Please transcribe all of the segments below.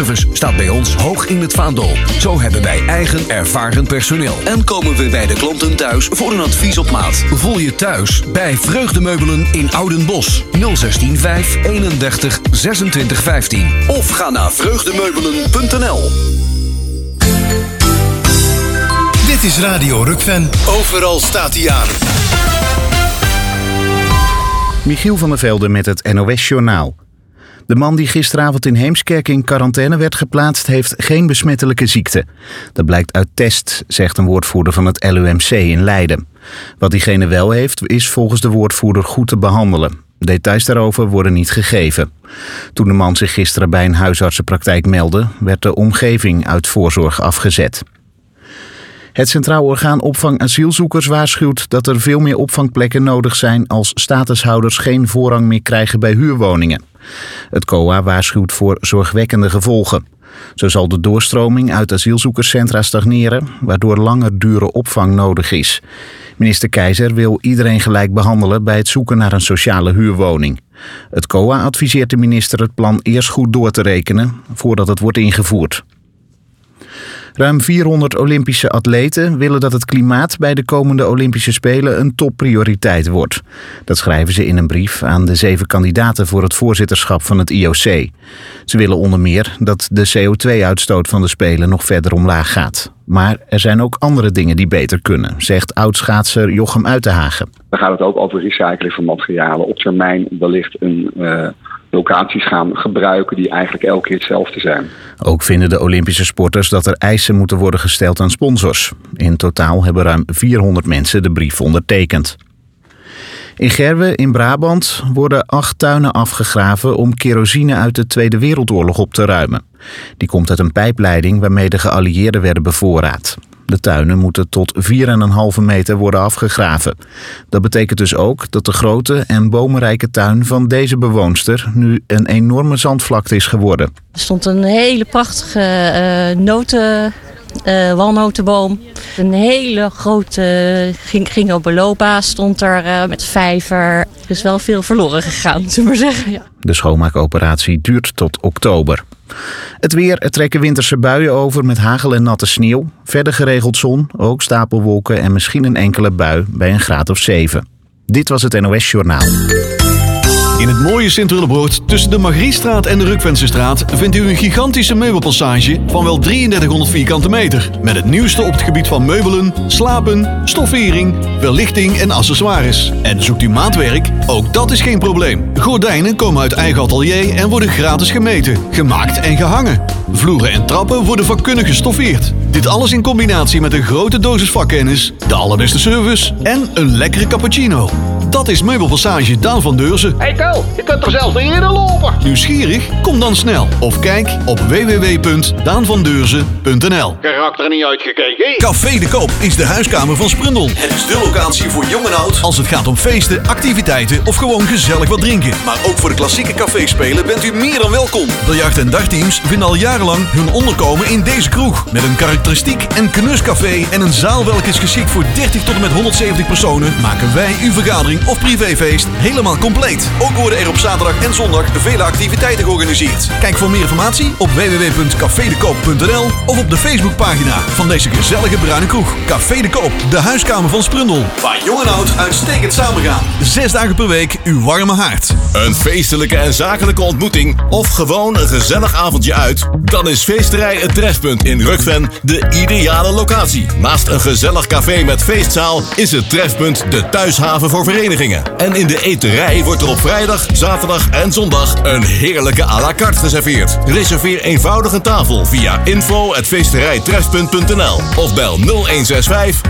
service staat bij ons hoog in het vaandel. Zo hebben wij eigen ervaren personeel. En komen we bij de klanten thuis voor een advies op maat. Voel je thuis bij Vreugdemeubelen in Oudenbosch. 016 5 31 26 15. Of ga naar vreugdemeubelen.nl. Dit is Radio Rukven. Overal staat hij aan. Michiel van der Velde met het NOS-journaal. De man die gisteravond in Heemskerk in quarantaine werd geplaatst, heeft geen besmettelijke ziekte. Dat blijkt uit test, zegt een woordvoerder van het LUMC in Leiden. Wat diegene wel heeft, is volgens de woordvoerder goed te behandelen. Details daarover worden niet gegeven. Toen de man zich gisteren bij een huisartsenpraktijk meldde, werd de omgeving uit voorzorg afgezet. Het Centraal Orgaan Opvang Asielzoekers waarschuwt dat er veel meer opvangplekken nodig zijn als statushouders geen voorrang meer krijgen bij huurwoningen. Het COA waarschuwt voor zorgwekkende gevolgen. Zo zal de doorstroming uit asielzoekerscentra stagneren, waardoor langer dure opvang nodig is. Minister Keizer wil iedereen gelijk behandelen bij het zoeken naar een sociale huurwoning. Het COA adviseert de minister het plan eerst goed door te rekenen voordat het wordt ingevoerd. Ruim 400 Olympische atleten willen dat het klimaat bij de komende Olympische Spelen een topprioriteit wordt. Dat schrijven ze in een brief aan de 7 kandidaten voor het voorzitterschap van het IOC. Ze willen onder meer dat de CO2-uitstoot van de Spelen nog verder omlaag gaat. Maar er zijn ook andere dingen die beter kunnen, zegt oudschaatser Jochem Uitenhagen. Dan gaat het ook over recycling van materialen. Op termijn wellicht locaties gaan gebruiken die eigenlijk elke keer hetzelfde zijn. Ook vinden de Olympische sporters dat er eisen moeten worden gesteld aan sponsors. In totaal hebben ruim 400 mensen de brief ondertekend. In Gerwe in Brabant worden 8 tuinen afgegraven om kerosine uit de Tweede Wereldoorlog op te ruimen. Die komt uit een pijpleiding waarmee de geallieerden werden bevoorraad. De tuinen moeten tot 4,5 meter worden afgegraven. Dat betekent dus ook dat de grote en bomenrijke tuin van deze bewoonster nu een enorme zandvlakte is geworden. Er stond een hele prachtige walnotenboom. Een hele grote gingobiloba stond er met vijver. Er is wel veel verloren gegaan, zullen we maar zeggen. Ja. De schoonmaakoperatie duurt tot oktober. Het weer, er trekken winterse buien over met hagel en natte sneeuw. Verder geregeld zon, ook stapelwolken en misschien een enkele bui bij een graad of 7. Dit was het NOS Journaal. In het mooie Sint-Willebroord tussen de Margriestraat en de Rukvensestraat vindt u een gigantische meubelpassage van wel 3300 vierkante meter. Met het nieuwste op het gebied van meubelen, slapen, stoffering, verlichting en accessoires. En zoekt u maatwerk? Ook dat is geen probleem. Gordijnen komen uit eigen atelier en worden gratis gemeten, gemaakt en gehangen. Vloeren en trappen worden vakkundig gestoffeerd. Dit alles in combinatie met een grote dosis vakkennis, de allerbeste service en een lekkere cappuccino. Dat is Meubelpassage Daan van Deurzen. Hey Ko, je kunt er zelfs niet eerder lopen. Nieuwsgierig? Kom dan snel of kijk op www.daanvandeurzen.nl. Karakter er niet uitgekeken. Café de Koop is de huiskamer van Sprundel. Het is de locatie voor jong en oud als het gaat om feesten, activiteiten of gewoon gezellig wat drinken. Maar ook voor de klassieke caféspelen bent u meer dan welkom. Biljart- en dagteams vinden al jarenlang hun onderkomen in deze kroeg. Met een karakteristiek en knuscafé en een zaal welke is geschikt voor 30 tot en met 170 personen, maken wij uw vergadering of privéfeest helemaal compleet. Ook worden er op zaterdag en zondag vele activiteiten georganiseerd. Kijk voor meer informatie op www.cafedekoop.nl of op de Facebookpagina van deze gezellige bruine kroeg. Café de Koop, de huiskamer van Sprundel. Waar jong en oud uitstekend samengaan. 6 dagen per week uw warme haard. Een feestelijke en zakelijke ontmoeting of gewoon een gezellig avondje uit? Dan is Feesterij Het Trefpunt in Rukven de ideale locatie. Naast een gezellig café met feestzaal is het Trefpunt de thuishaven voor verenigingen. En in de eterij wordt er op vrijdag, zaterdag en zondag een heerlijke à la carte geserveerd. Reserveer eenvoudig een tafel via info@feesterijtrefpunt.nl of bel 0165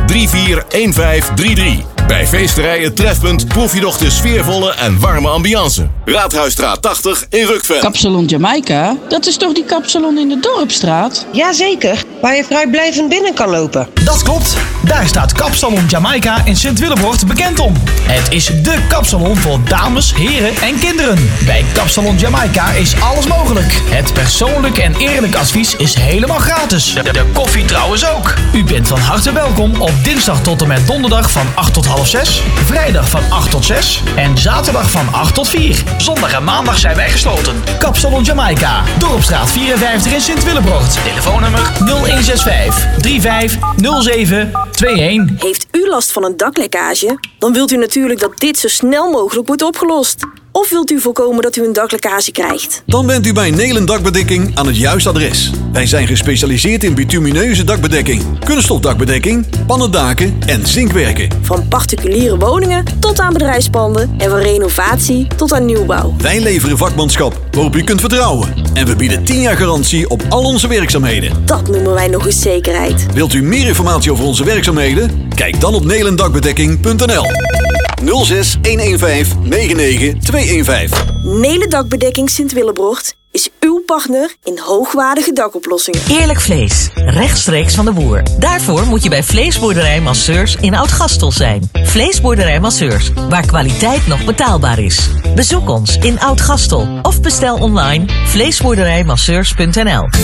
341533. Bij Feesterij Het Trefpunt proef je nog de sfeervolle en warme ambiance. Raadhuisstraat 80 in Rukven. Kapsalon Jamaica? Dat is toch die kapsalon in de Dorpstraat? Jazeker, waar je vrijblijvend binnen kan lopen. Dat klopt. Daar staat Kapsalon Jamaica in Sint-Willebroort bekend om. Het is dé kapsalon voor dames, heren en kinderen. Bij Kapsalon Jamaica is alles mogelijk. Het persoonlijk en eerlijk advies is helemaal gratis. De koffie trouwens ook. U bent van harte welkom op dinsdag tot en met donderdag van 8 tot half 6, vrijdag van 8 tot 6 en zaterdag van 8 tot 4. Zondag en maandag zijn wij gesloten. Kapsalon Jamaica, Dorpstraat 54 in Sint-Willebroort. Telefoonnummer 0165 3507 21. Heeft u last van een daklekkage? Dan wilt u natuurlijk dat dit zo snel mogelijk wordt opgelost. Of wilt u voorkomen dat u een daklekkage krijgt? Dan bent u bij Nelen Dakbedekking aan het juiste adres. Wij zijn gespecialiseerd in bitumineuze dakbedekking, kunststofdakbedekking, pannendaken en zinkwerken. Van particuliere woningen tot aan bedrijfspanden en van renovatie tot aan nieuwbouw. Wij leveren vakmanschap waarop u kunt vertrouwen. En we bieden 10 jaar garantie op al onze werkzaamheden. Dat noemen wij nog eens zekerheid. Wilt u meer informatie over onze werkzaamheden? Kijk dan op nelendakbedekking.nl 06 115 99 215. Nelen Dakbedekking Sint-Willebroort is uw partner in hoogwaardige dakoplossingen. Eerlijk vlees, rechtstreeks van de boer. Daarvoor moet je bij Vleesboerderij Masseurs in Oud-Gastel zijn. Vleesboerderij Masseurs, waar kwaliteit nog betaalbaar is. Bezoek ons in Oud-Gastel of bestel online vleesboerderijmasseurs.nl.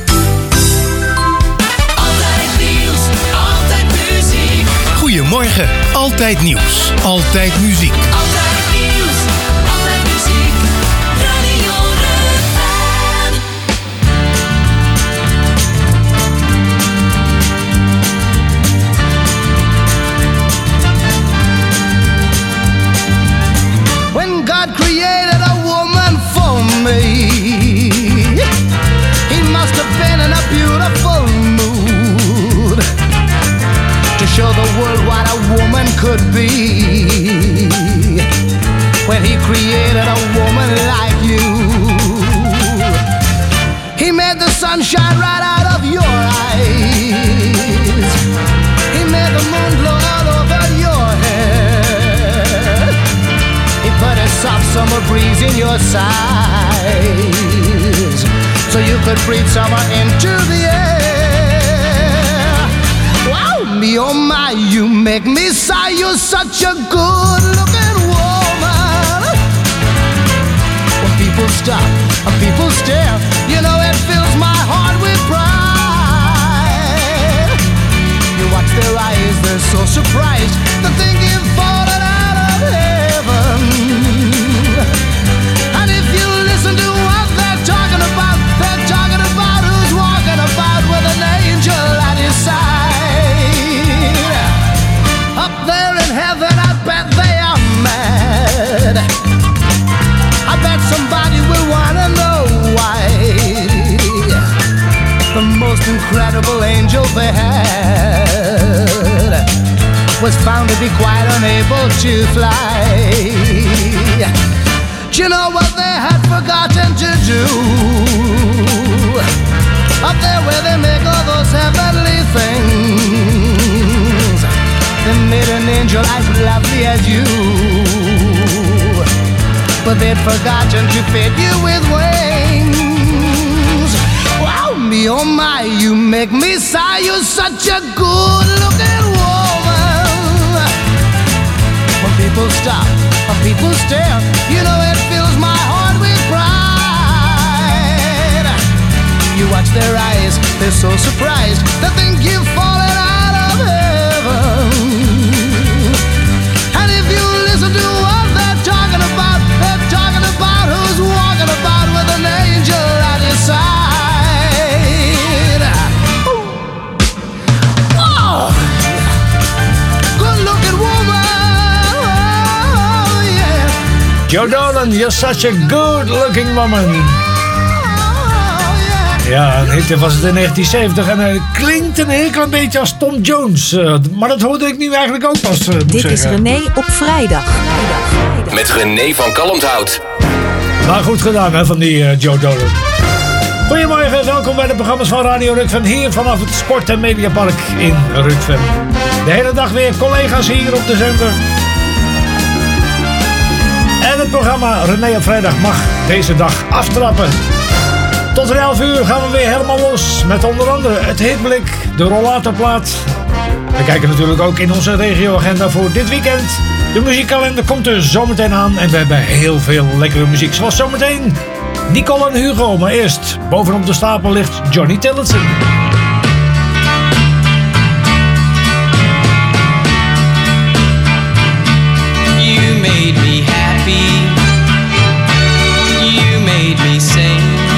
Goedemorgen, altijd nieuws, altijd muziek. Altijd nieuws, altijd muziek, Radio Rukven. When God created a woman for me, He must have been in a beautiful mood to show the world what a woman could be. When He created a woman like you, He made the sun shine right out of your eyes. He made the moon glow all over your head. He put a soft summer breeze in your sides, so you could breathe summer into the air. Wow, me oh my, you make me sigh. You're such a good-looking woman. When people stop and people stare, you know it fills my heart with pride. You watch their eyes, they're so surprised to think you've fallen out of heaven. And if you listen to what they're talking about who's walking about with an angel at his side. Up there in heaven, I bet they are mad. I bet somebody will wanna know why. The most incredible angel they had was found to be quite unable to fly. Do you know what they had forgotten to do? Up there where they make all those heavenly things, they made an angel as lovely as you, but they'd forgotten to fit you with wings. Wow, me oh my, you make me sigh. You're such a good-looking woman. When people stop, when people stare, you know it fills my heart with pride. You watch their eyes, they're so surprised. They think you've fallen out of heaven. And if you listen to what they're talking about who's walking about with an angel at his side. Oh, good-looking woman, oh, yeah. Joe Dolan, you're such a good-looking woman. Ja, een hit was het in 1970 en hij klinkt een heel klein beetje als Tom Jones. Maar dat hoorde ik nu eigenlijk ook pas. Dit is René op vrijdag. Met René van Kalmthout. Maar goed gedaan hè, van die Joe Dolan. Goedemorgen, welkom bij de programma's van Radio Rukven. Hier vanaf het Sport- en Mediapark in Rukven. De hele dag weer collega's hier op de zender. En het programma René op vrijdag mag deze dag aftrappen. Tot 11 uur gaan we weer helemaal los met onder andere het hitblik, de rollatorplaat, We kijken natuurlijk ook in onze regioagenda voor dit weekend. De muziekkalender komt er zometeen aan en we hebben heel veel lekkere muziek. Zoals zometeen Nicole en Hugo. Maar eerst, bovenop de stapel ligt Johnny Tillotson. You made me happy. You made me sing.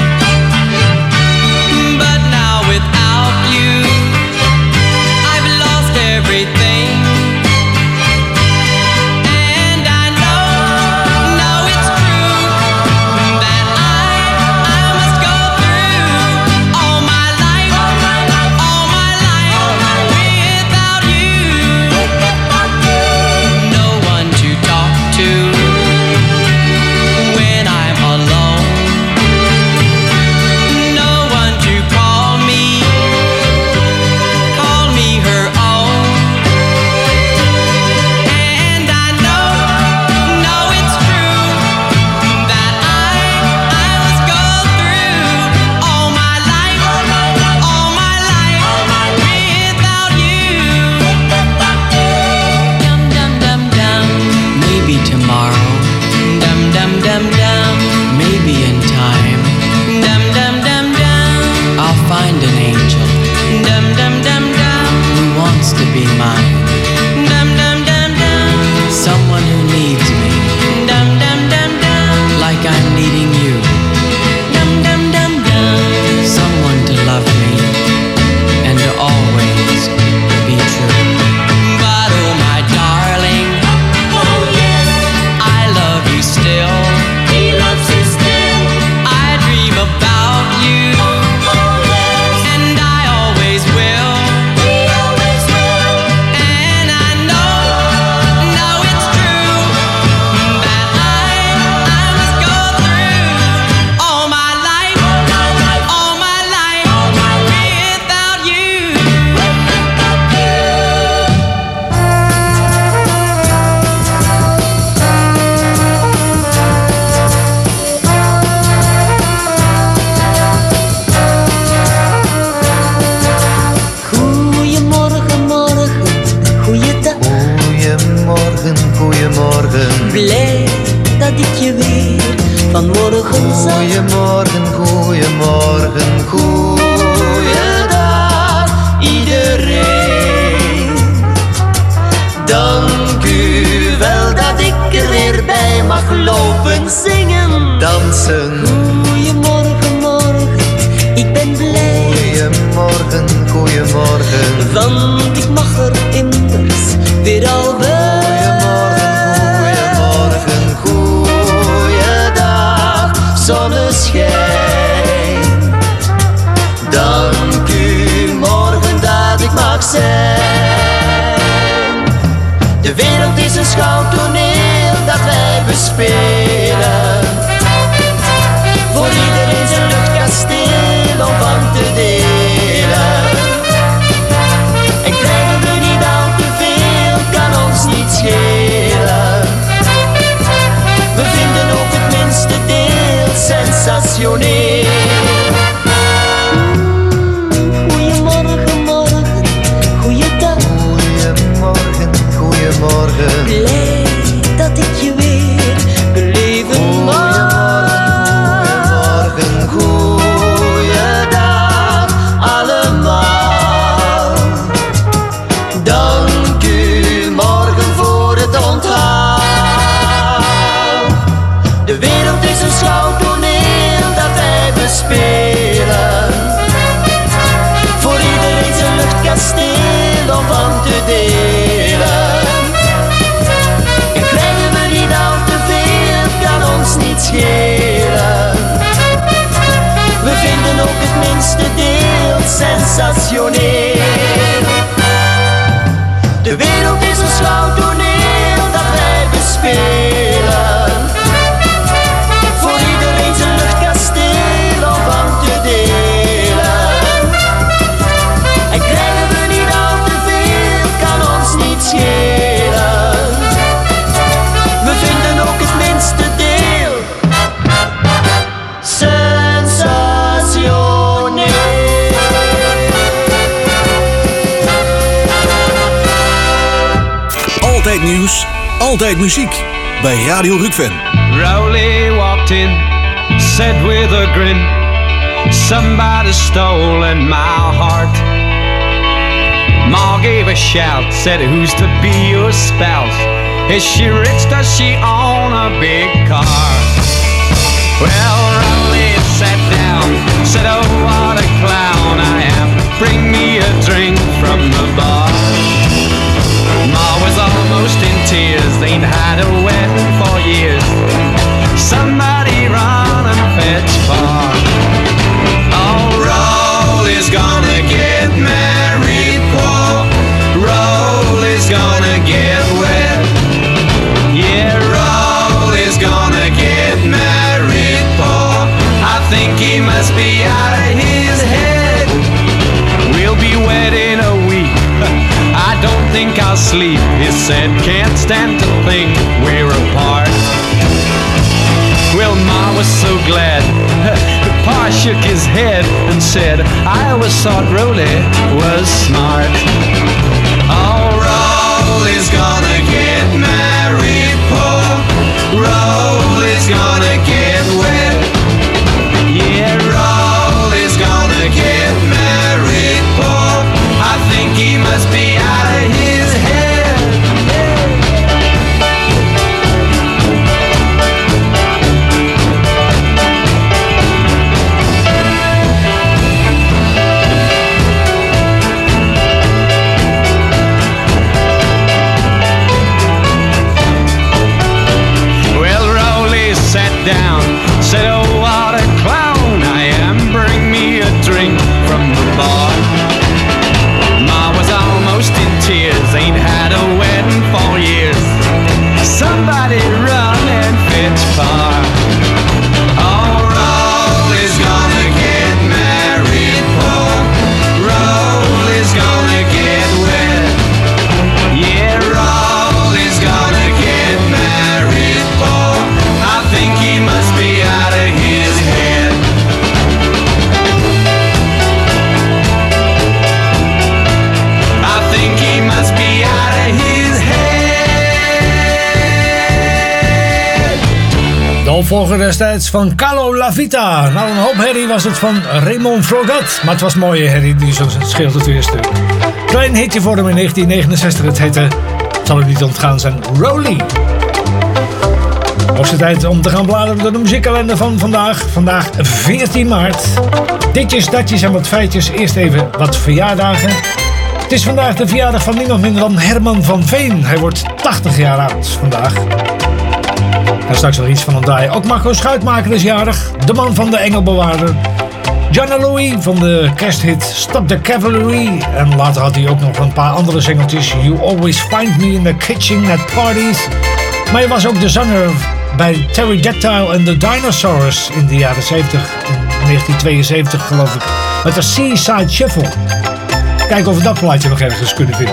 But now without you, I've lost everything. And I know it's true that I must go through all my life without you. No one to talk to when I'm alone. No one to call me her own. And I know it's true that I must go through all my life without you. Dum dum dum dum, maybe tomorrow. Dum dum dum dum, maybe in time. Dum dum dum dum, I'll find an angel. Dum dum dum dum, who wants to be mine. Dum dum dum dum, someone who needs me. Dum dum dum dum, like I'm needing you. Dum dum dum dum, someone to love me and to always be true. But oh my darling, oh yes, I love you still. He loves you still. I dream about you. Oh yes, and I always will. He always will. And I know it's true that I must go through all my life without you. Goeiemorgen, morgen, goeiedag. Goeiemorgen. Blij dat ik je weer vanmorgen zag. Goeiemorgen. Goeiedag, iedereen. Dank u wel dat ik er weer bij mag lopen zingen. Dansen. Goeiemorgen, morgen, ik ben blij. Goeiemorgen. Want ik mag er immers weer al bij. Goeiedag, Zonneschijn. dank u morgen dat ik mag zijn. De wereld is een schouwtoneel dat wij bespelen. Voor iedereen zijn luchtkasteel om van te delen. En krijgen we niet al te veel, kan ons niet schelen. We vinden ook het minste deel sensationeel. Goeiemorgen, morgen, goeiedag. Goeiemorgen. Blij dat ik je weer beleven mag. Goeiedag allemaal. Dank u morgen voor het onthaal. De wereld is een schouwtoneel dat wij bespelen. Voor iedereen zijn luchtkasteel om van te delen. En krijgen we niet al te veel, kan ons niet schelen. We vinden ook het minste deel sensationeel. De wereld is een schouwtoneel dat wij bespelen. Voor iedereen zijn luchtkasteel om van te delen. En krijgen we niet al te veel, kan ons niet schelen. We vinden ook het minste deel sensationeel. Altijd nieuws, altijd muziek. Bij Radio Rukven. Rowley walked in, said with a grin, somebody stolen my heart. Ma gave a shout, said who's to be your spouse? Is she rich, does she own a big car? Well, Rowley sat down, said oh what a clown I am, bring me a drink from the bar. Ma was almost in tears, ain't had a wedding for years. Somebody run and fetch far. Oh, Rowley's gonna get married, Paul. Rowley's gonna get wet. Yeah, Rowley's gonna get married, Paul. I think he must be out of his head. We'll be wed in a week. I don't think I'll sleep, he said. Can't stand to think we're apart. Well, Ma was so glad. Pa shook his head and said, I always thought Rowley was smart. Oh, Rowley's gonna get married, Paul. Rowley's gonna get wet. Yeah, Rowley's gonna get married, Paul. I think he must be out of his head. Well, Rowley sat down, said, oh, what a clown I am. Bring me a drink from the bar. Ma was almost in tears, ain't had a wedding for years. Somebody run and fetch far. Oh, Rowley's gonna get married, Paul. Rowley's gonna get wet. Yeah, Rowley's gonna get married, Paul. I think he must be out of his head. I think he must be out of his head. De opvolger destijds van Calo La Vita. Nou, een hoop herrie was het van Raymond Frogat. Maar het was mooie herrie, die zo scheelt het weer stuk. Klein hitje voor hem in 1969. Het heette, het zal u niet ontgaan zijn, Rowley. Hoogste tijd om te gaan bladeren door de muziekkalender van vandaag. Vandaag 14 maart. Ditjes, datjes en wat feitjes. Eerst even wat verjaardagen. Het is vandaag de verjaardag van niemand minder dan Herman van Veen. Hij wordt 80 jaar oud vandaag. Daar straks wel iets van draaien. Ook Marco Schuitmaker is jarig. De man van de Engelbewaarder. John Louis van de kersthit Stop the Cavalry. En later had hij ook nog een paar andere singeltjes. You Always Find Me in the Kitchen at Parties. Maar hij was ook de zanger bij Terry Dactyl en The Dinosaurs in de jaren 70. In 1972 geloof ik. Met de Seaside Shuffle. Kijken of we dat plaatje nog ergens kunnen vinden.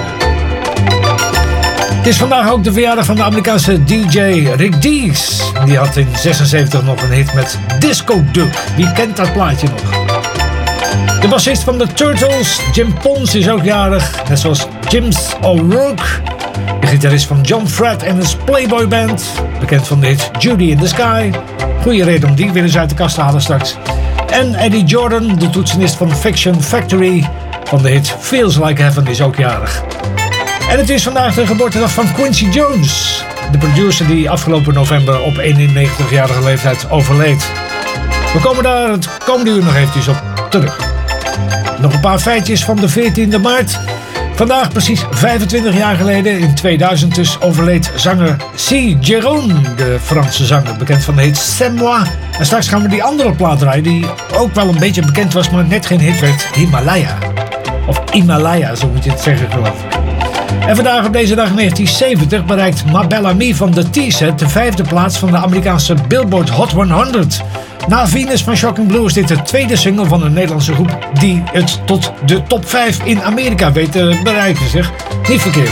Het is vandaag ook de verjaardag van de Amerikaanse DJ Rick Dees. Die had in 76 nog een hit met Disco Duck. Wie kent dat plaatje nog? De bassist van de Turtles, Jim Pons, is ook jarig. Net zoals James O'Rourke. De gitarist van John Fred en his Playboy Band. Bekend van de hit Judy in the Sky. Goeie reden om die weer eens uit de kast te halen straks. En Eddie Jordan, de toetsenist van Fiction Factory. Van de hit Feels Like Heaven, is ook jarig. En het is vandaag de geboortedag van Quincy Jones. De producer die afgelopen november op 91-jarige leeftijd overleed. We komen daar het komende uur nog eventjes op terug. Nog een paar feitjes van de 14e maart. Vandaag precies 25 jaar geleden, in 2000 dus, overleed zanger C. Jérôme, de Franse zanger, bekend van de hit C'est Moi. En straks gaan we die andere plaat draaien, die ook wel een beetje bekend was, maar net geen hit werd, Himalaya. Of Himalaya, zo moet je het zeggen, geloof ik. En vandaag op deze dag 1970 bereikt Ma Belle Amie van de T-set de 5e plaats van de Amerikaanse Billboard Hot 100. Na Venus van Shocking Blue is dit de tweede single van een Nederlandse groep die het tot de top 5 in Amerika weet te bereiken, zeg. Niet verkeerd.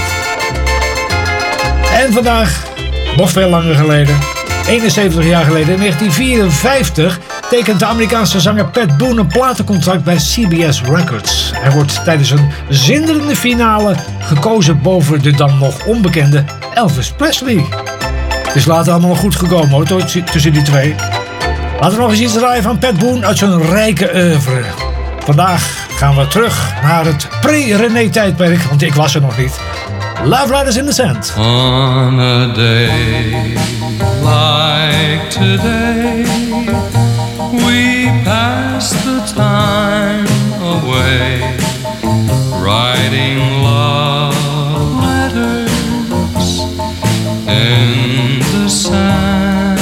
En vandaag, nog veel langer geleden, 71 jaar geleden, in 1954, tekent de Amerikaanse zanger Pat Boone een platencontract bij CBS Records. Hij wordt tijdens een zinderende finale gekozen boven de dan nog onbekende Elvis Presley. Het is later allemaal nog goed gekomen hoor, tussen die twee. Laten we nog eens iets draaien van Pat Boone uit zijn rijke oeuvre. Vandaag gaan we terug naar het pre-René-tijdperk, want ik was er nog niet. Love Letters in the Sand. On a day like today, we pass the time away, writing love letters in the sand.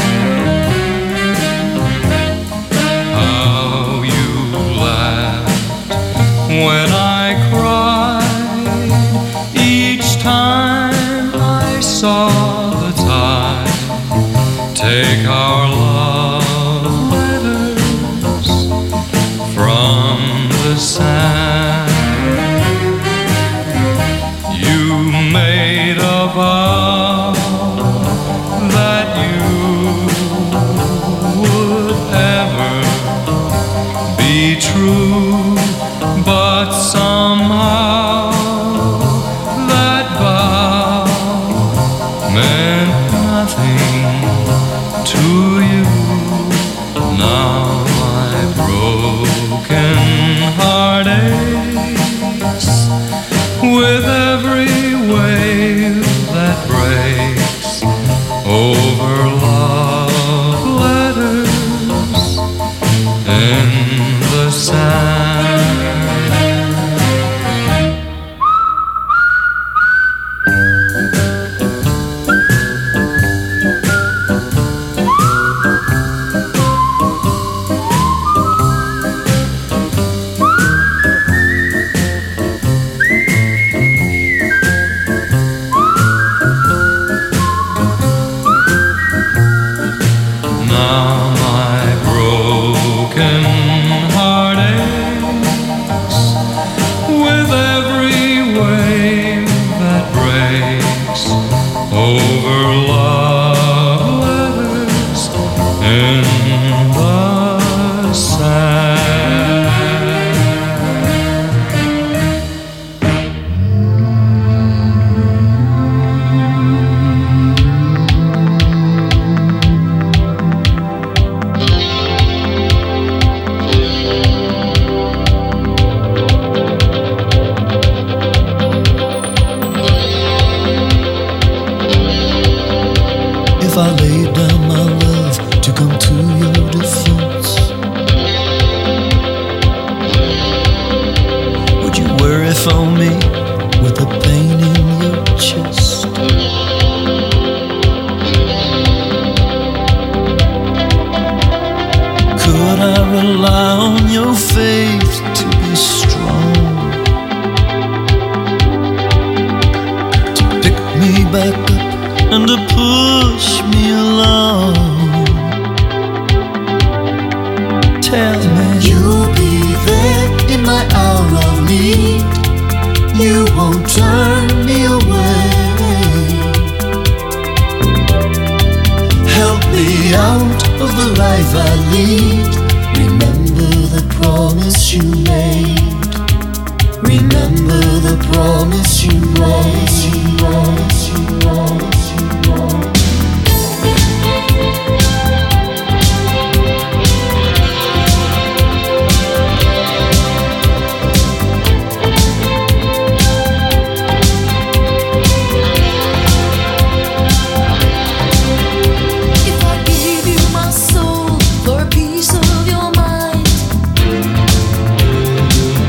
How you laughed when I cried each time I saw the tide take our love letters from the sand. You made a vow that you would ever be true, but somehow that vow meant nothing to you. Now my broken heart aches with every wave that breaks over love letters in the sand. Now my broken heart aches with every wave that breaks over love letters in the sand. If I laid down my love to come to your defense, would you worry for me with the pain in your chest? Could I rely on your faith to be strong, to pick me back up and to push me along? Tell me you'll be there in my hour of need. You won't turn me away. Help me out of the life I lead. Remember the promise you made. Remember the promise you made. If I gave you my soul for a piece of your mind,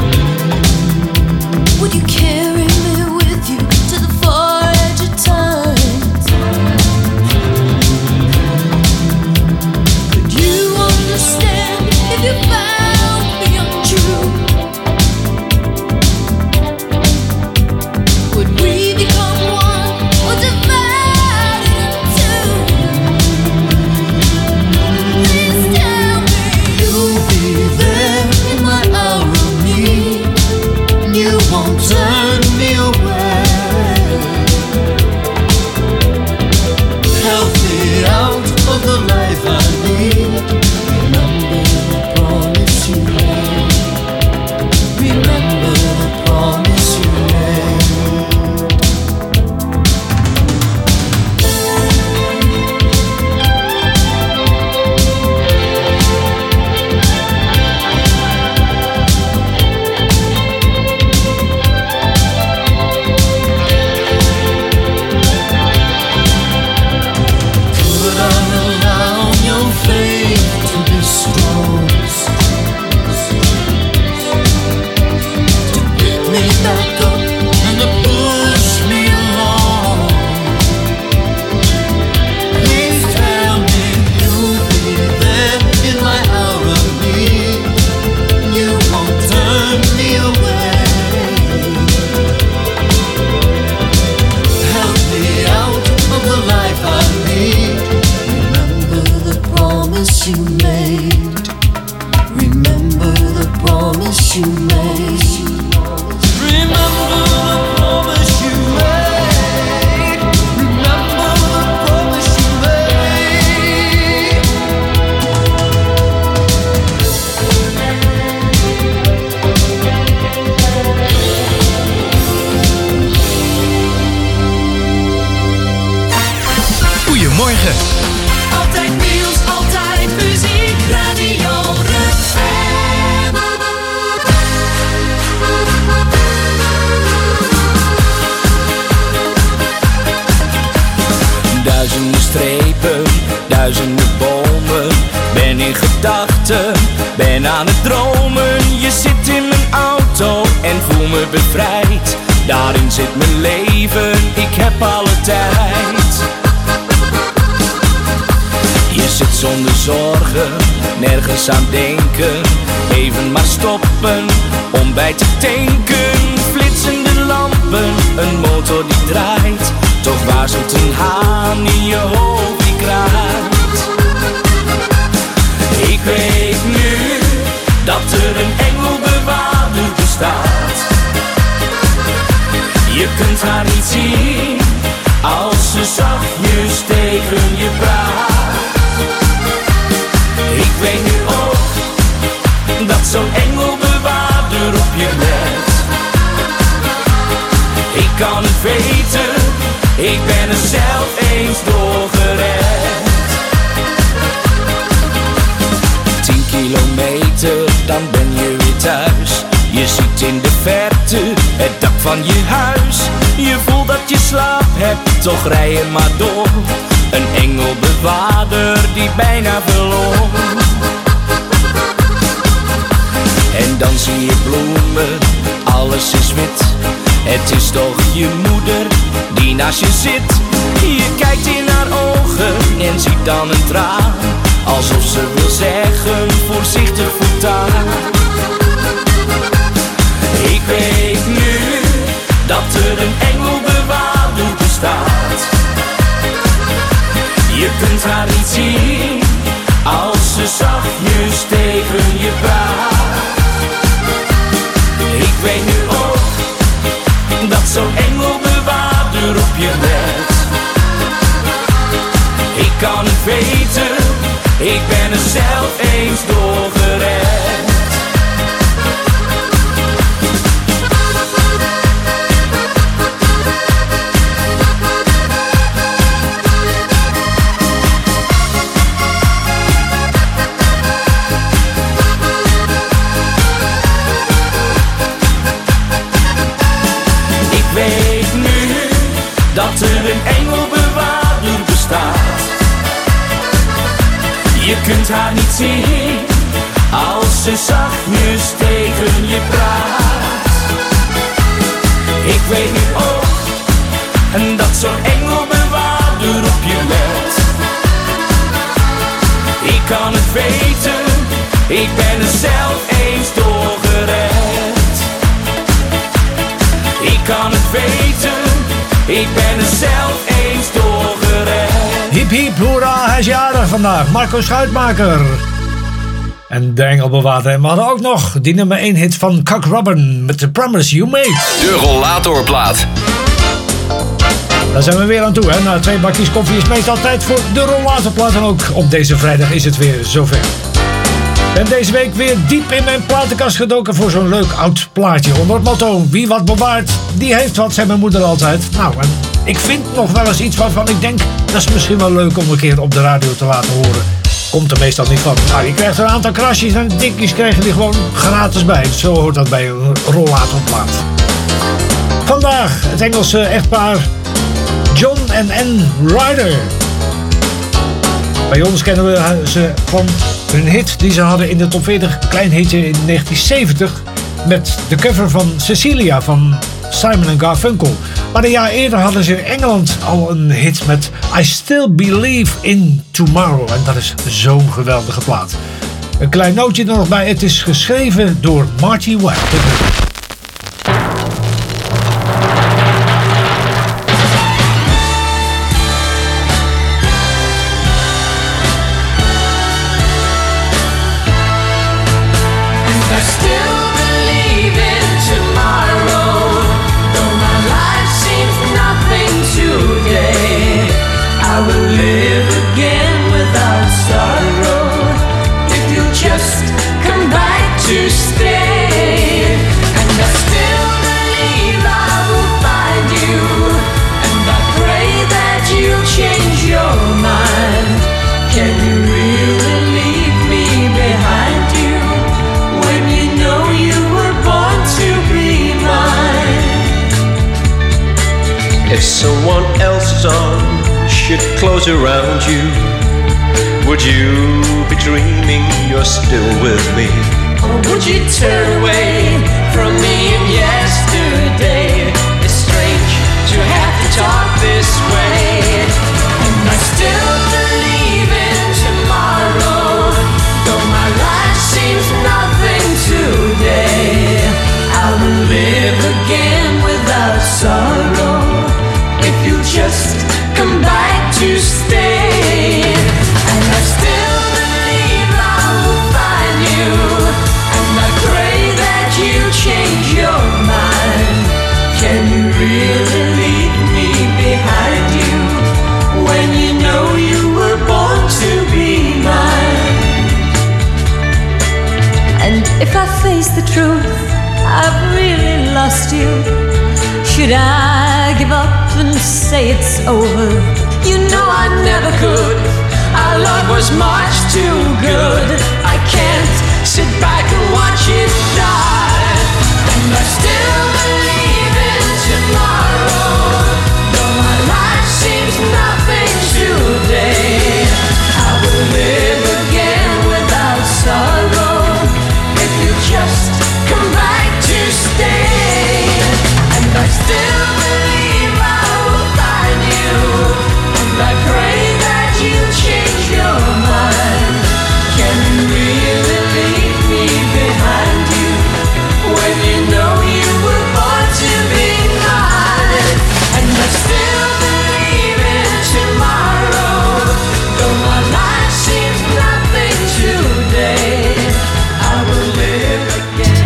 duizenden bomen. Ben in gedachten, ben aan het dromen. Je zit in mijn auto en voel me bevrijd. Daarin zit mijn leven, ik heb alle tijd. Je zit zonder zorgen, nergens aan denken. Even maar stoppen, om bij te tanken. Flitsende lampen, een motor die draait. Toch waarschuwt een haan in je hoofd die kraait. Ik weet nu dat er een engelbewaarder bestaat. Je kunt haar niet zien als ze zachtjes tegen je praat. Ik weet nu ook dat zo'n engelbewaarder op je let. Ik kan het weten, ik ben er zelf eens door gered. 10 kilometer, dan ben je weer thuis. Je ziet in de verte het dak van je huis. Je voelt dat je slaap hebt, toch rij je maar door. Een engelbewaarder die bijna verloor. En dan zie je bloemen, alles is wit. Het is toch je moeder die naast je zit. Je kijkt in haar ogen en ziet dan een traan. Alsof ze wil zeggen, voorzichtig voortaan. Ik weet nu dat er een engelbewaarder bestaat. Je kunt haar niet zien als ze zachtjes tegen je praat. Ik weet nu ook dat zo'n engelbewaarder op je let. Ik kan het weten, ik ben er zelf eens door gered. Dat er een engelbewaarder bestaat. Je kunt haar niet zien als ze zachtjes tegen je praat. Ik weet nu ook dat zo'n engelbewaarder op je let. Ik kan het weten, ik ben er zelf eens door gered. Ik kan het weten, ik ben er zelf eens door gered. Hiep hiep, hoera, hij is jarig vandaag. Marco Schuitmaker. En de engelbewaarder. En we hadden ook nog die nummer 1 hit van Cock Robin met The Promise You Made. De rollatorplaat. Daar zijn we weer aan toe, hè. Na 2 bakjes koffie is meestal tijd voor de rollatorplaat. En ook op deze vrijdag is het weer zover. Ik ben deze week weer diep in mijn platenkast gedoken voor zo'n leuk oud plaatje. Onder het motto, wie wat bewaart, die heeft wat, zei mijn moeder altijd. Nou, en ik vind nog wel eens iets waarvan ik denk, dat is misschien wel leuk om een keer op de radio te laten horen. Komt er meestal niet van. Nou, je krijgt een aantal krasjes en dikjes krijgen die gewoon gratis bij. Zo hoort dat bij een rollatorplaat. Vandaag het Engelse echtpaar John en Ann Ryder. Bij ons kennen we ze van hun hit die ze hadden in de top 40, klein hitje in 1970... met de cover van Cecilia van Simon & Garfunkel. Maar een jaar eerder hadden ze in Engeland al een hit met I Still Believe in Tomorrow. En dat is zo'n geweldige plaat. Een klein nootje er nog bij, het is geschreven door Marty White. If someone else's arms should close around you, Would you be dreaming you're still with me? Or would you turn away from me in yesterday? It's strange to have to talk this way. And I still believe in tomorrow, though my life seems nothing today. I will live again without sorrow if you just come back to stay. And I still believe I will find you, and I pray that you change your mind. Can you really leave me behind you when you know you were born to be mine? And if I face the truth, I've really lost you. Should I give up and say it's over? You know I never could. Our love was much too good. I can't sit back and watch it die. And I still believe in tomorrow, though my life seems nothing today. I will live again without sorrow if you just come back to stay. And I still believe I will find you, and I pray that you change your mind. Can you really leave me behind you when you know you were born to be mine? And I still believe in tomorrow, though my life seems nothing today. I will live again.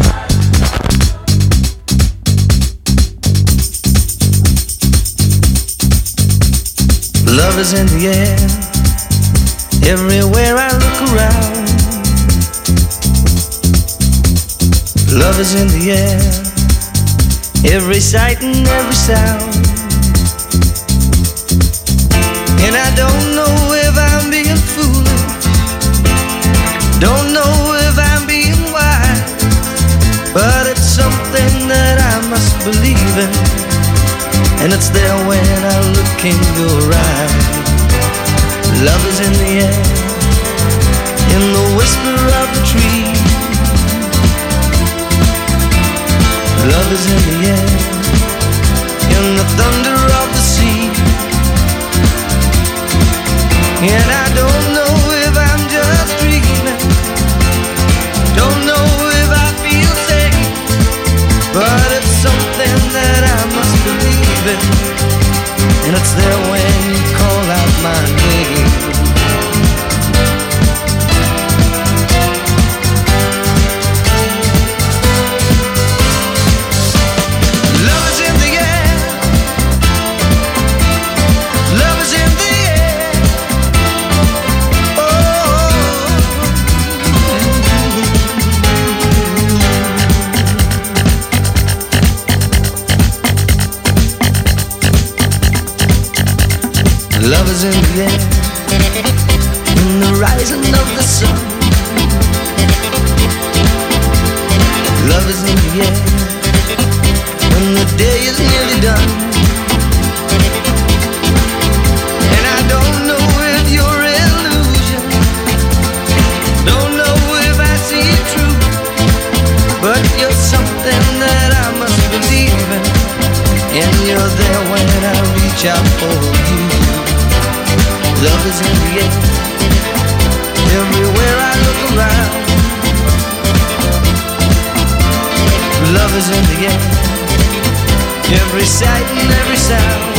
Love is in the air, everywhere I look around. Love is in the air, every sight and every sound. And I don't know if I'm being foolish, don't know if I'm being wise, but it's something that I must believe in, and it's there when I look in your eyes. Love is in the air, in the whisper of the tree. Love is in the air, in the thunder of the sea. And I don't know if I'm just dreaming, don't know if I feel safe, but it's something that I must believe in, and it's there when you call out my name. Love is in the air, love is in the air. Love is in the air, in the rising of the sun. Love is in the air, when the day is nearly done. And I don't know if you're illusion, don't know if I see it true, but you're something that I must believe in, and you're there when I reach out for you. Love is in the air, everywhere I look around. Love is in the air, every sight and every sound.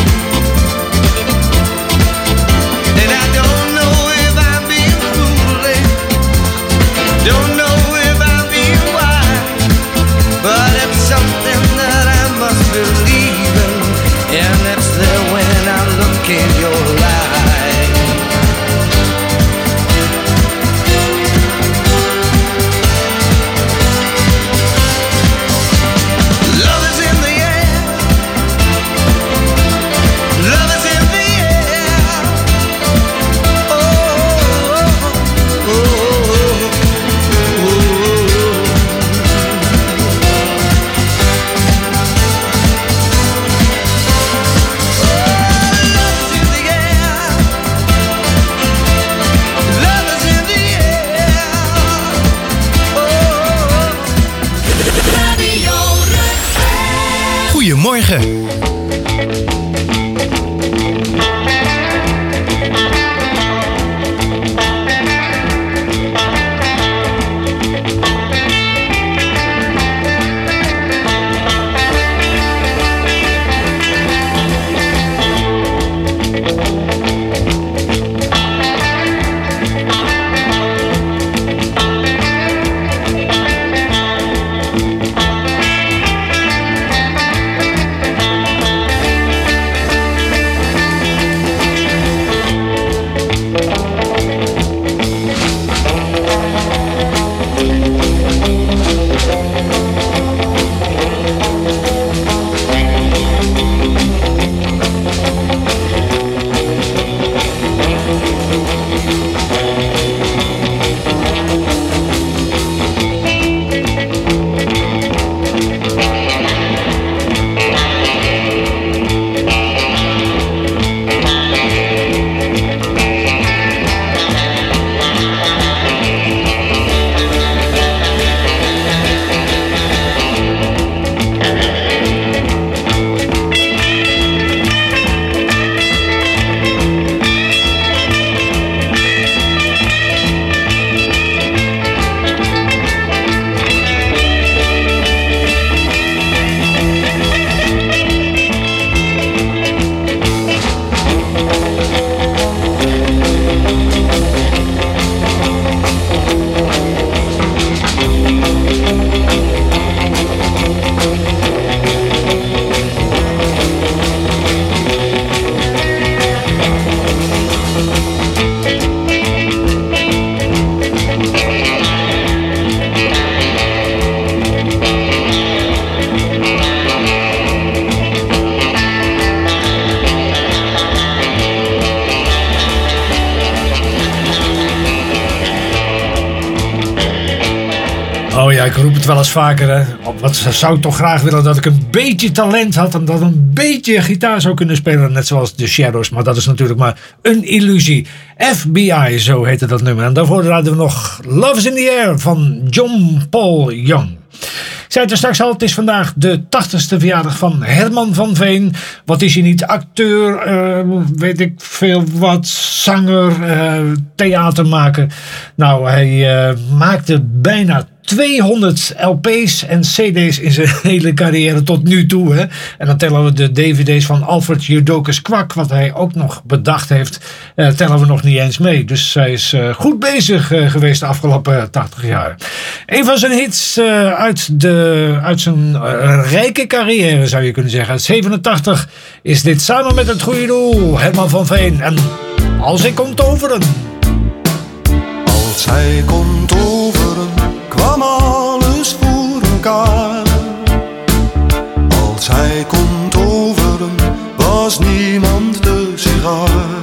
And I don't know if I'm being foolish, don't know if I'm being wise, but it's something that I must believe in, and it's there when I look in your eyes. Love is in the air, love is in the air. Oh, oh, oh, oh. Goedemorgen. Oh ja, ik roep het wel eens vaker. Hè. Wat zou ik toch graag willen dat ik een beetje talent had en dat een beetje gitaar zou kunnen spelen, net zoals The Shadows. Maar dat is natuurlijk maar een illusie. FBI, zo heette dat nummer. En daarvoor hadden we nog Love's in the Air van John Paul Young. Ik zei het er straks al, het is vandaag de 80ste verjaardag van Herman van Veen. Wat is hij niet? Acteur, weet ik veel wat, zanger, theatermaker. Nou, hij maakte bijna 200 LP's en CD's in zijn hele carrière tot nu toe. Hè? En dan tellen we de DVD's van Alfred Judocus Kwak, wat hij ook nog bedacht heeft, tellen we nog niet eens mee. Dus hij is goed bezig geweest de afgelopen 80 jaar. Een van zijn hits uit zijn rijke carrière, zou je kunnen zeggen. Uit 87 is dit samen met het goede doel. Herman van Veen en Als ik kon toveren. Als hij kon toveren, kwam alles voor elkaar. Als hij kon toveren, was niemand de sigaar.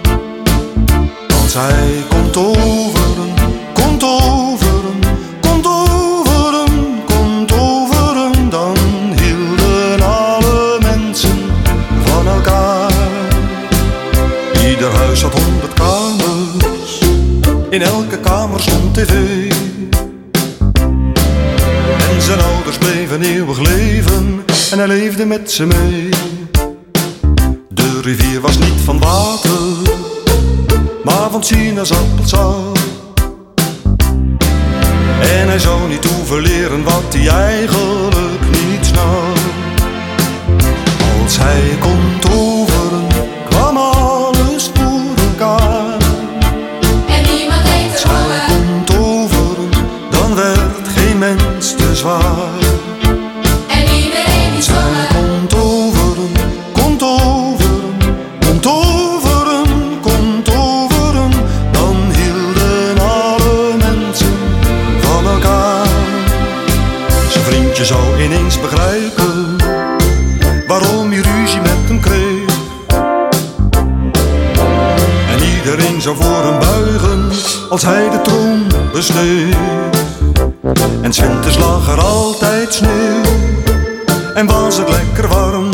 Als hij kon toveren, kon toveren, kon toveren, kon toveren, dan hielden alle mensen van elkaar. Ieder huis had 100 kamers, in elke kamer stond tv. En zijn ouders bleven eeuwig leven en hij leefde met ze mee. De rivier was niet van water, maar van sinaasappelsap. En hij zou niet hoeven leren wat hij eigenlijk niet snap. Als hij kon toveren, kwam alles voor elkaar. En niemand deed er om. Als hij kon toveren, dan werd geen mens te zwaar. En iedereen die zwaar. Als hij kon toveren, kon toveren, kon toveren, kon toveren, dan hielden alle mensen van elkaar. Zijn vriendje zou ineens begrijpen waarom hij ruzie met hem kreeg. En iedereen zou voor hem buigen als hij de troon besteeg. En 's winters lag er altijd sneeuw en was het lekker warm.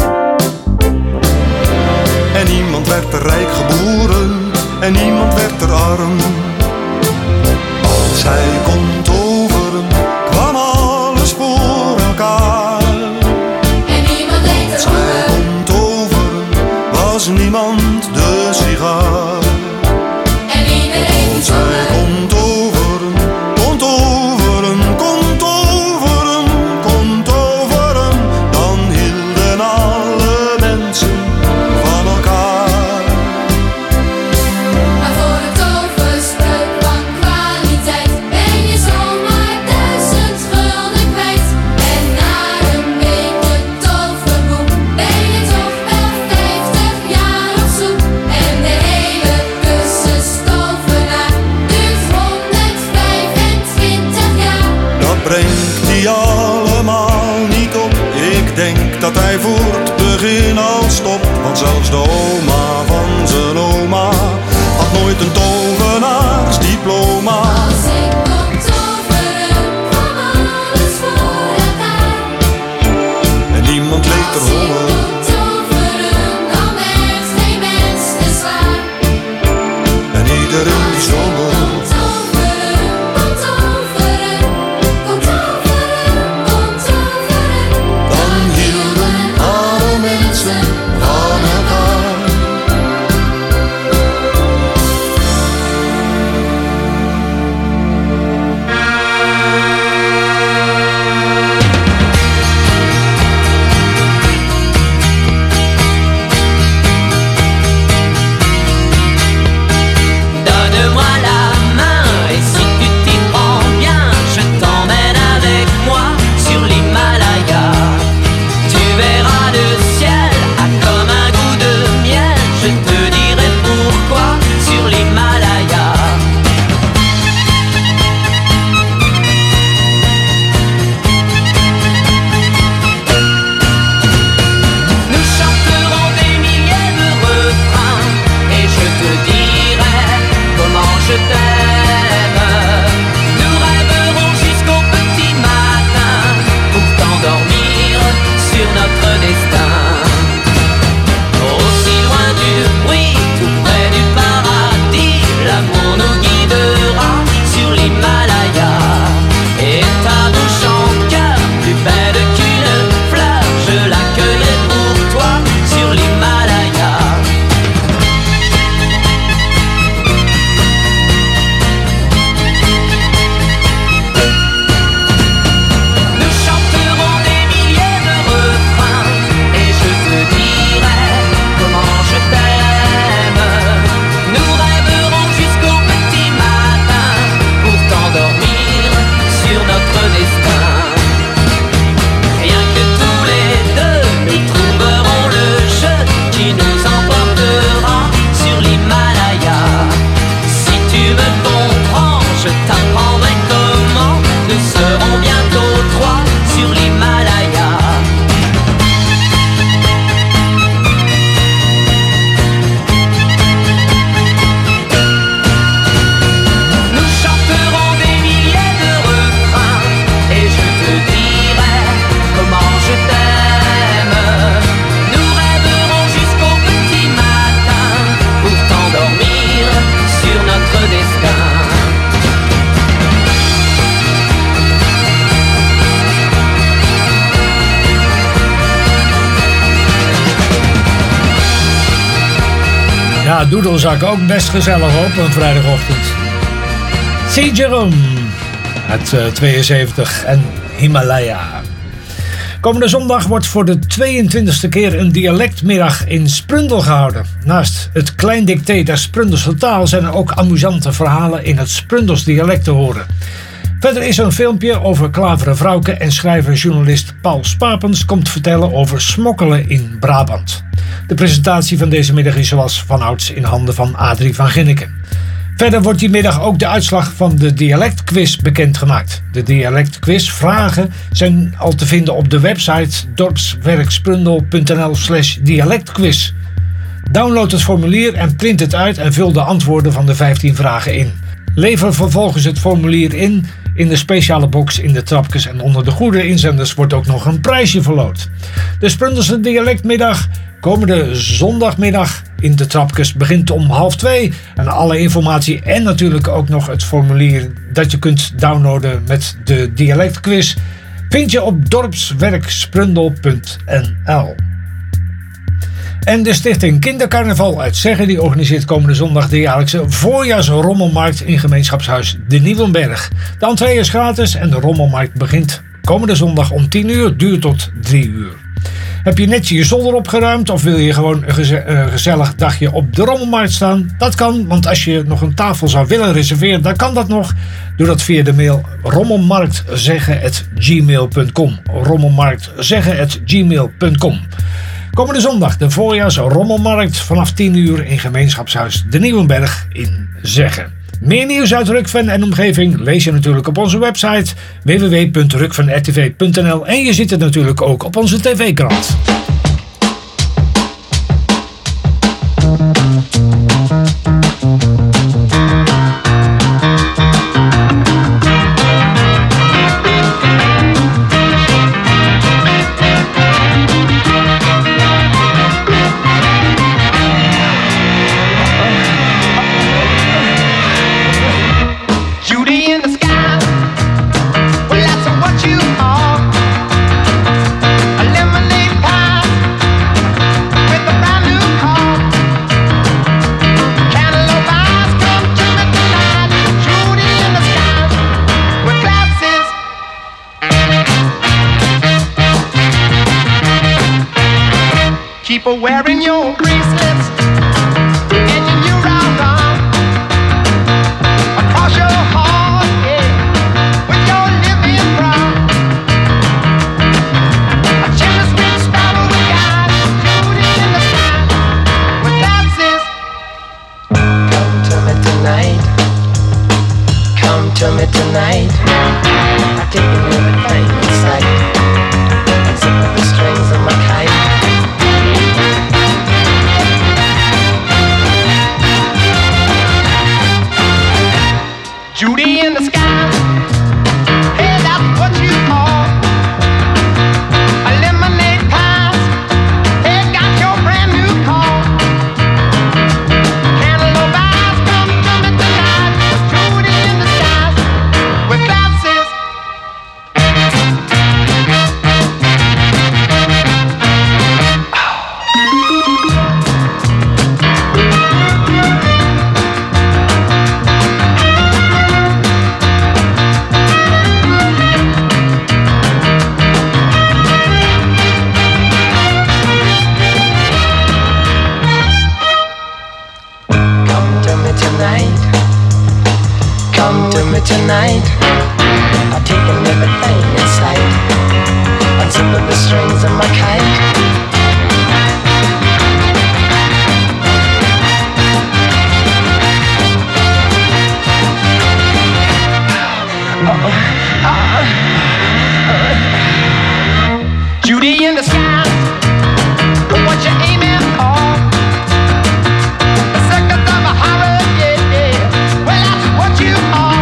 En niemand werd er rijk geboren en niemand werd er arm. Als hij kon toveren, kwam alles voor elkaar. En dat hij voor het begin al stopt. Want zelfs de oma van zijn oma had nooit een tovenaarsdiploma. Als ik kon toveren, kwam alles voor elkaar. En niemand leek er honger. Dan werd geen mens te zwaar. En iedereen die zong er. Ja, Doedelzak ook best gezellig op een vrijdagochtend. C. Jerome uit 72 en Himalaya. Komende zondag wordt voor de 22e keer een dialectmiddag in Sprundel gehouden. Naast het klein dicté der Sprundelse taal zijn er ook amusante verhalen in het Sprundels dialect te horen. Verder is er een filmpje over Klaveren Vrouwke en schrijver-journalist Paul Spapens komt vertellen over smokkelen in Brabant. De presentatie van deze middag is zoals vanouds in handen van Adrie van Ginneken. Verder wordt die middag ook de uitslag van de dialectquiz bekendgemaakt. De dialectquiz vragen zijn al te vinden op de website dorpswerksprundel.nl/dialectquiz. Download het formulier en print het uit en vul de antwoorden van de 15 vragen in. Lever vervolgens het formulier in de speciale box in de trapkes en onder de goede inzenders wordt ook nog een prijsje verloot. De Sprundelse dialectmiddag komende zondagmiddag in de trapkes begint om 1:30 en alle informatie en natuurlijk ook nog het formulier dat je kunt downloaden met de dialectquiz vind je op dorpswerksprundel.nl. En de stichting Kindercarnaval uit Zeggen die organiseert komende zondag de jaarlijkse voorjaarsrommelmarkt in gemeenschapshuis De Nieuwenberg. De entree is gratis en de rommelmarkt begint komende zondag om 10:00, duurt tot 3:00. Heb je net je zolder opgeruimd of wil je gewoon een gezellig dagje op de rommelmarkt staan? Dat kan, want als je nog een tafel zou willen reserveren, dan kan dat nog. Doe dat via de mail rommelmarktzeggen@gmail.com. rommelmarktzeggen@gmail.com. Komende zondag de voorjaarsrommelmarkt vanaf 10:00 in gemeenschapshuis De Nieuwenberg in Zeggen. Meer nieuws uit Rukven en omgeving lees je natuurlijk op onze website www.rukvenrtv.nl en je ziet het natuurlijk ook op onze tv-krant. Keep wearing your bracelets and your new round arm across your heart, yeah, with your living brown. A chimney sweet sparrow with eyes shooting in the sky with glasses. Come to me tonight. Come to me tonight. I've taken everything in sight. Zip up the strings of my kite. Judy in the sky, hey, that's what you are. A lemonade pie, hey, got your brand new car. Cantaloupe eyes, come to me tonight. Judy in the sky, with glasses. Come to me tonight. I've taken everything in sight. Unzip the strings of my kite. Judy in the sky, what you aiming for? The circus of a horror, yeah, yeah. Well, that's what you are.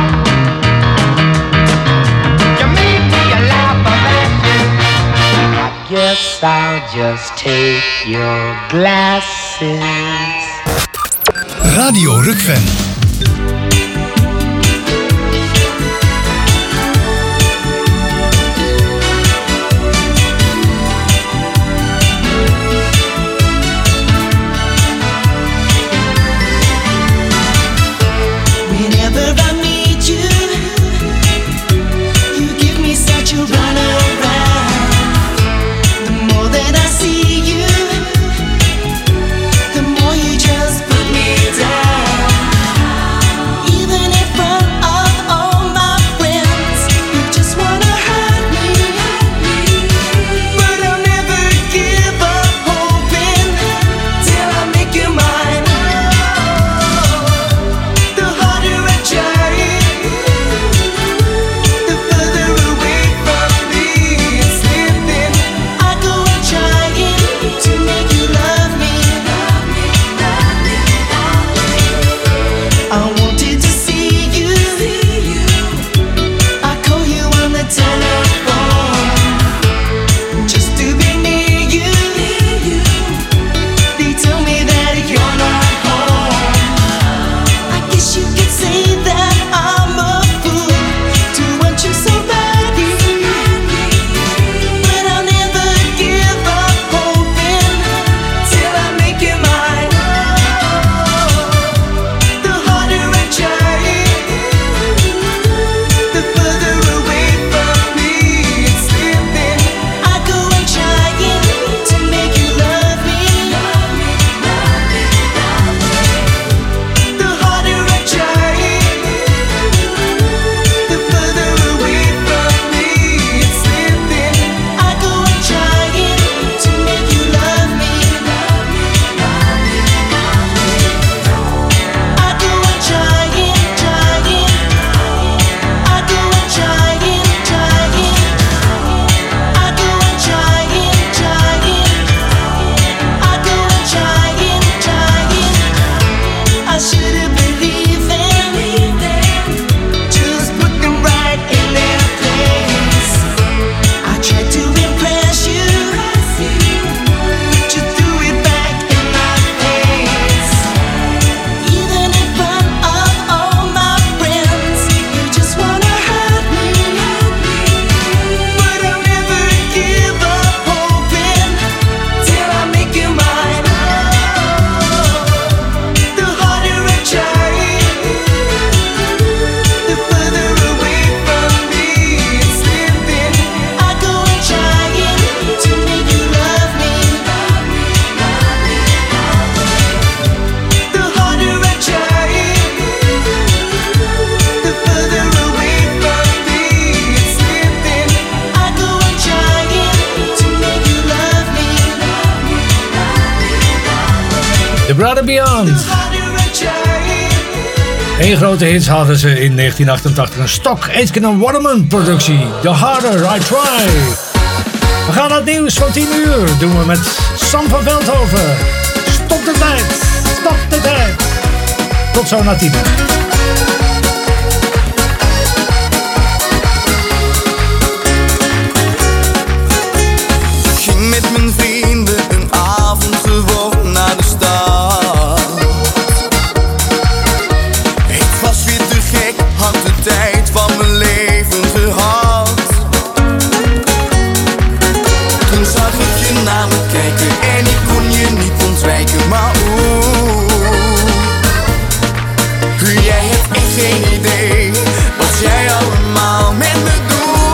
You made me a laugh of that. I guess I'll just take your glasses. Radio Rukven. The more you just put me down. The Brother Beyond. Eén grote hits hadden ze in 1988. Een Stock Aitken Waterman productie. The Harder I Try. We gaan naar het nieuws van 10 uur. Doen we met Sam van Veldhoven. Stop de tijd. Stop de tijd. Tot zo naar 10 uur. Ging met mijn vrienden een avond gewoon naar de stad. Ik was weer te gek, had de tijd van mijn leven gehad. Toen zag ik je naar me kijken en ik kon je niet ontwijken, maar jij hebt echt geen idee wat jij allemaal met me doet.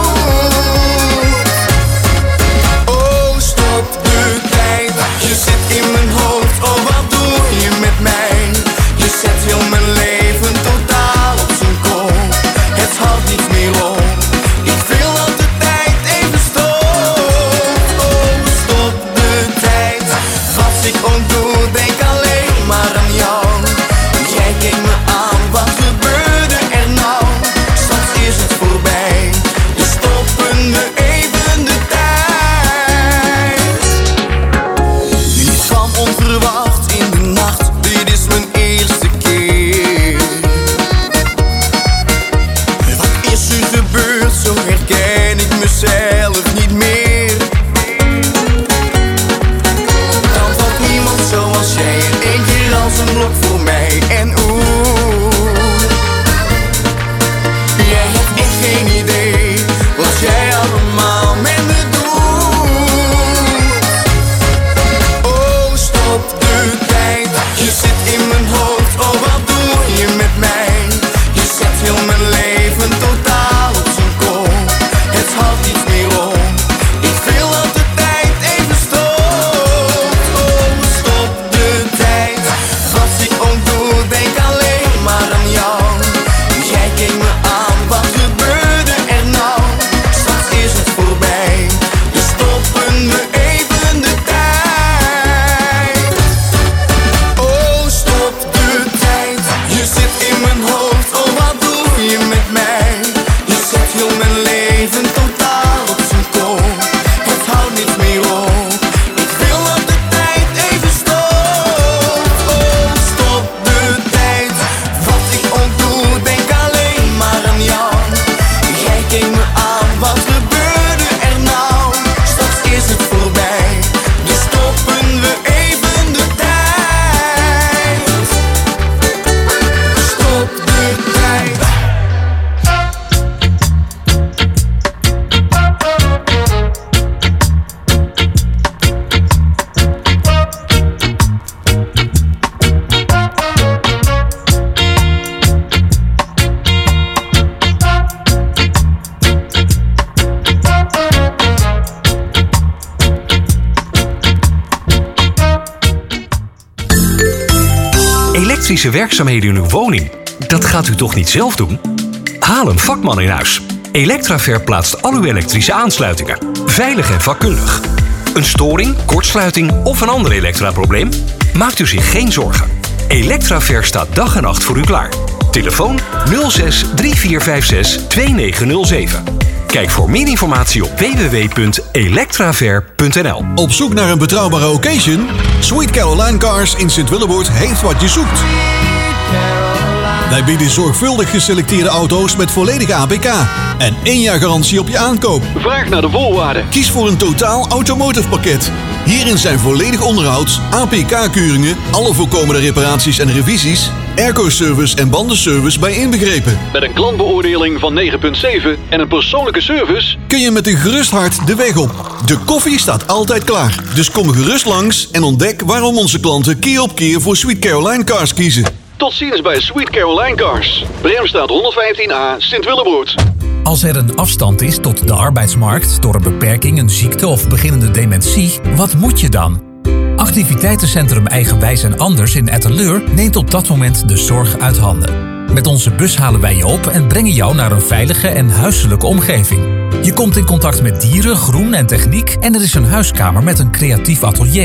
Oh, stop de tijd, je zit in mijn hoofd, oh wat doe je met mij? Je zet heel mijn leven totaal op zijn kop, het houdt niet meer op. Ik wil dat de tijd even stopt. Oh, stop de tijd, wat ik ook doe, denk alleen maar aan jou. Jij keek me aan, wat gebeurde er nou? Straks is het voorbij, we stoppen we even de tijd. Je kwam onverwacht in de nacht, dit is mijn eerste keer. Wat is er gebeurd, zo herken ik mezelf niet meer. Dan valt niemand zoals jij in één keer als een blok voor mij. En jij hebt echt geen idee wat jij allemaal met me doet. Oh, stop de tijd, je zit in mijn hoofd, oh wat doe je met mij? Je zet heel mijn leven totaal op zijn kop, het houdt niet meer op. Ik wil dat de tijd even stopt. Oh, stop de tijd, wat ik ook doe, denk alleen maar aan jou. Jij keek me aan, wat gebeurde er nou? Straks is het voorbij, we stoppen we even de tijd. Oh, stop de tijd, je zit in mijn hoofd, oh wat doe je met mij? Je zet heel mijn leven totaal op zijn kop, het houdt niet meer op. Ik wil dat de tijd even stopt. Oh, stop de tijd, wat ik ook doe, denk alleen maar aan jou. Jij keek me aan, wat gebeurde er nou? Straks is het voorbij, dus stoppen we even de tijd. Stop de tijd. Elektrische werkzaamheden in uw woning, dat gaat u toch niet zelf doen? Haal een vakman in huis. Electraver plaatst al uw elektrische aansluitingen. Veilig en vakkundig. Een storing, kortsluiting of een ander elektraprobleem? Maakt u zich geen zorgen. Electraver staat dag en nacht voor u klaar. Telefoon 06 3456 2907. Kijk voor meer informatie op www.electraver.nl. Op zoek naar een betrouwbare occasion? Sweet Caroline Cars in Sint-Willeboord heeft wat je zoekt. Wij bieden zorgvuldig geselecteerde auto's met volledige APK en 1 jaar garantie op je aankoop. Vraag naar de voorwaarden. Kies voor een totaal automotive pakket. Hierin zijn volledig onderhouds, APK-keuringen, alle voorkomende reparaties en revisies, airco-service en bandenservice bij inbegrepen. Met een klantbeoordeling van 9,7 en een persoonlijke service kun je met een gerust hart de weg op. De koffie staat altijd klaar. Dus kom gerust langs en ontdek waarom onze klanten keer op keer voor Sweet Caroline Cars kiezen. Tot ziens bij Sweet Caroline Cars. Bremstraat 115A, Sint-Willeboord. Als er een afstand is tot de arbeidsmarkt door een beperking, een ziekte of beginnende dementie, wat moet je dan? Activiteitencentrum Eigenwijs en Anders in Etteleur neemt op dat moment de zorg uit handen. Met onze bus halen wij je op en brengen jou naar een veilige en huiselijke omgeving. Je komt in contact met dieren, groen en techniek en er is een huiskamer met een creatief atelier.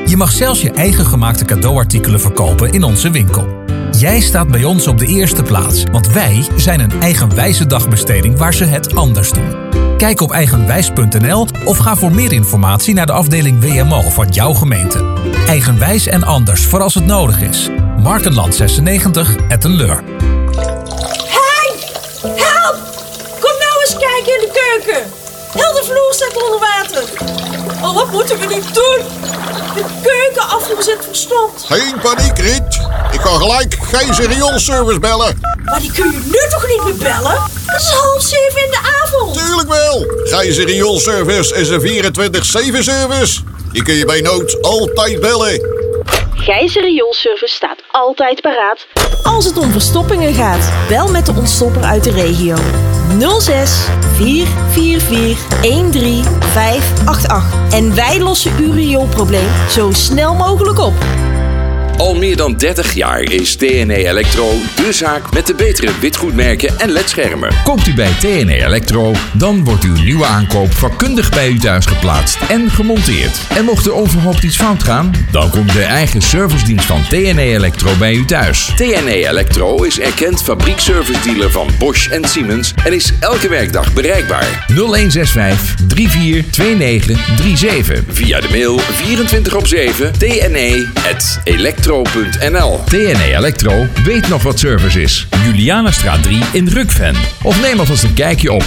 Je mag zelfs je eigen gemaakte cadeauartikelen verkopen in onze winkel. Jij staat bij ons op de eerste plaats, want wij zijn een eigenwijze dagbesteding waar ze het anders doen. Kijk op eigenwijs.nl of ga voor meer informatie naar de afdeling WMO van jouw gemeente. Eigenwijs en anders voor als het nodig is. Markenland 96, Etten-Leur. Hey! Help! Kom nou eens kijken in de keuken. Heel de vloer staat onder water. Oh, wat moeten we nu doen? De keukenafvoer zit verstomd. Geen paniek, Riet. Ik kan gelijk geen rioolservice bellen. Maar die kun je nu toch niet meer bellen? Het is 6:30 in de avond. Tuurlijk wel. Gijzer Rioolservice is een 24/7 service. Die kun je bij nood altijd bellen. Gijzer Rioolservice staat altijd paraat als het om verstoppingen gaat. Bel met de ontstopper uit de regio. 06 444 13588. En wij lossen uw rioolprobleem zo snel mogelijk op. Al meer dan 30 jaar is TNE Electro de zaak met de betere witgoedmerken en ledschermen. Koopt u bij TNE Electro, dan wordt uw nieuwe aankoop vakkundig bij u thuis geplaatst en gemonteerd. En mocht er onverhoopt iets fout gaan, dan komt de eigen servicedienst van TNE Electro bij u thuis. TNE Electro is erkend fabriekservice-dealer van Bosch en Siemens en is elke werkdag bereikbaar. 0165 342937. Via de mail 24/7 tne@electro.nl. TNE Electro weet nog wat service is. Julianastraat 3 in Rukven. Of neem alvast een kijkje op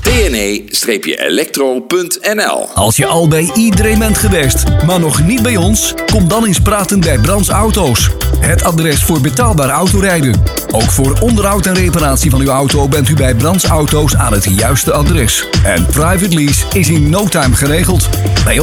tne-electro.nl. Als je al bij iedereen bent geweest, maar nog niet bij ons, kom dan eens praten bij Brands Auto's. Het adres voor betaalbaar autorijden. Ook voor onderhoud en reparatie van uw auto bent u bij Brands Auto's aan het juiste adres. En private lease is in no time geregeld. Bij